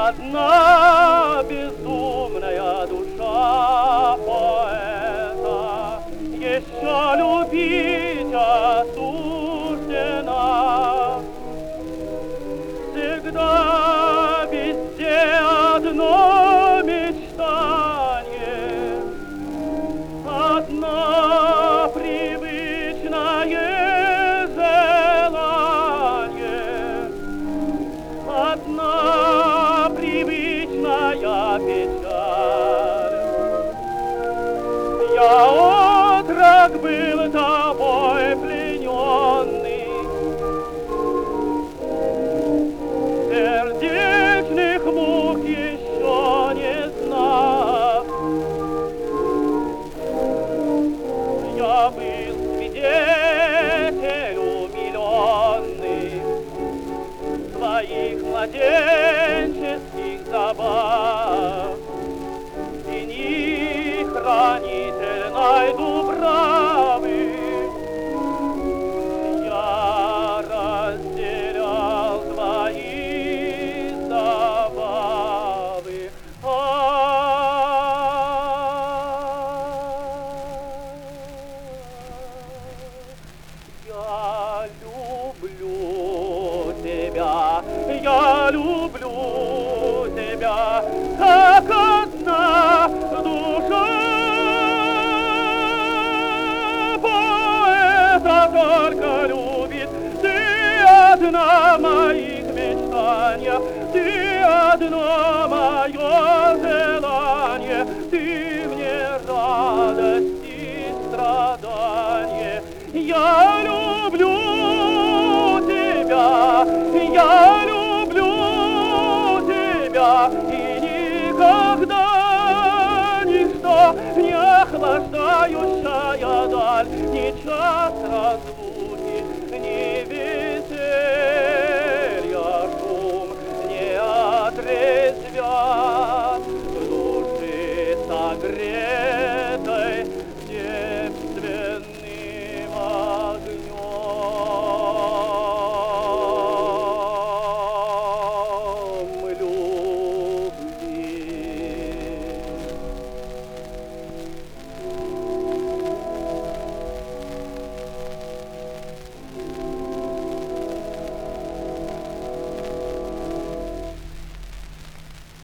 Одна безумная душа поэта еще любить осуждена. Всегда везде одно мечтание, одно привычное желание, одна привычная печаль. Я отрок был тобой плененный, сердечных мук еще не знал. Я был свидетель умиленный твоих младенческих забав. Тени хранительной дубравы я разделял твои забавы. Я люблю тебя, я люблю тебя, как одна душа поэта только любит. Ты одна моих мечтания, ты одно мое желание, ты мне радость и страдание. Я люблю тебя, я люблю тебя, и никогда ничто не охлаждающая даль, ни час разлуки.